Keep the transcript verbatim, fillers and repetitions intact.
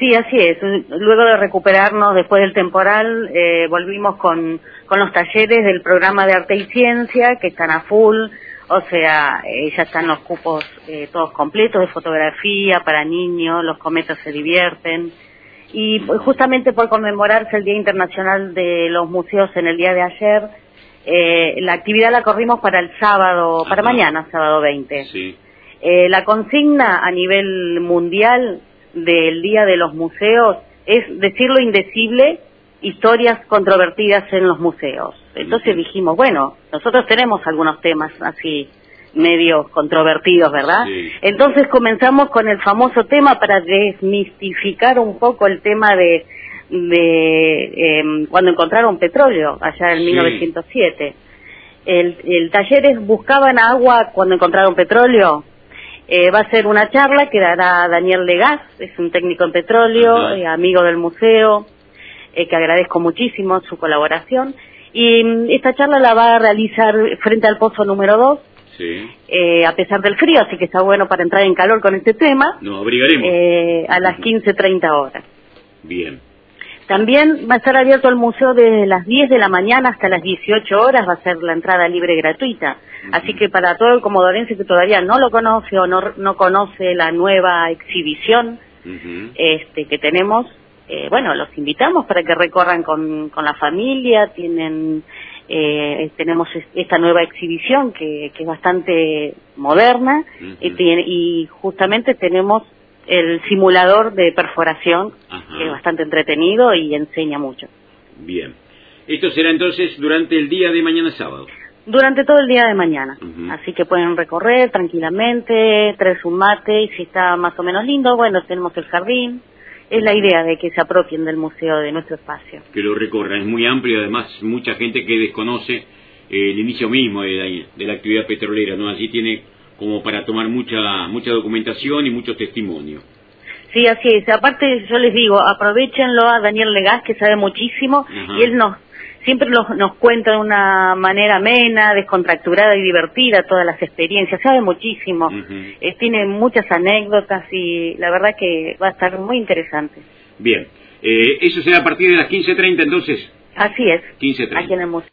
Sí, así es. Luego de recuperarnos después del temporal, eh, volvimos con, con los talleres del programa de arte y ciencia, que están a full, o sea, eh, ya están los cupos eh, todos completos de fotografía para niños, los cometas se divierten. Y justamente por conmemorarse el Día Internacional de los Museos en el día de ayer, eh, la actividad la corrimos para el sábado, para Ajá. mañana, sábado veinte. Sí. Eh, la consigna a nivel mundial del Día de los Museos es decir lo indecible, historias controvertidas en los museos. Entonces dijimos, bueno, nosotros tenemos algunos temas así medios controvertidos, ¿verdad? Sí. Entonces comenzamos con el famoso tema para desmistificar un poco el tema de, de eh, cuando encontraron petróleo, allá en Sí. mil novecientos siete. El, el taller es Buscaban agua cuando encontraron petróleo. Eh, va a ser una charla que dará Daniel Legaz, es un técnico en petróleo, eh, amigo del museo, eh, que agradezco muchísimo su colaboración. Y mm, esta charla la va a realizar frente al pozo número dos, Sí. eh, a pesar del frío, así que está bueno para entrar en calor con este tema. Nos abrigaremos. Eh, a las quince treinta horas. Bien. También va a estar abierto el museo desde las diez de la mañana hasta las dieciocho horas, va a ser la entrada libre y gratuita. Uh-huh. Así que para todo el comodorense que todavía no lo conoce o no, no conoce la nueva exhibición uh-huh. este, que tenemos, eh, bueno, los invitamos para que recorran con, con la familia. Tienen eh, tenemos esta nueva exhibición que, que es bastante moderna uh-huh. y, tiene, y justamente tenemos el simulador de perforación, Ajá. que es bastante entretenido y enseña mucho. Bien. Esto será entonces durante el día de mañana sábado. Durante todo el día de mañana. Uh-huh. Así que pueden recorrer tranquilamente, traer un mate, y si está más o menos lindo, bueno, tenemos el jardín. Es la idea de que se apropien del museo, de nuestro espacio. Que lo recorran, es muy amplio, además mucha gente que desconoce eh, el inicio mismo de la, de la actividad petrolera, ¿no? Allí tiene como para tomar mucha mucha documentación y mucho testimonio. Sí, así es. Aparte, yo les digo, aprovechenlo a Daniel Legaz, que sabe muchísimo, Ajá. y él nos siempre nos, nos cuenta de una manera amena, descontracturada y divertida todas las experiencias. Sabe muchísimo, uh-huh. eh, tiene muchas anécdotas y la verdad que va a estar muy interesante. Bien, eh, eso será a partir de las quince treinta entonces. Así es, quince treinta. aquí en el museo.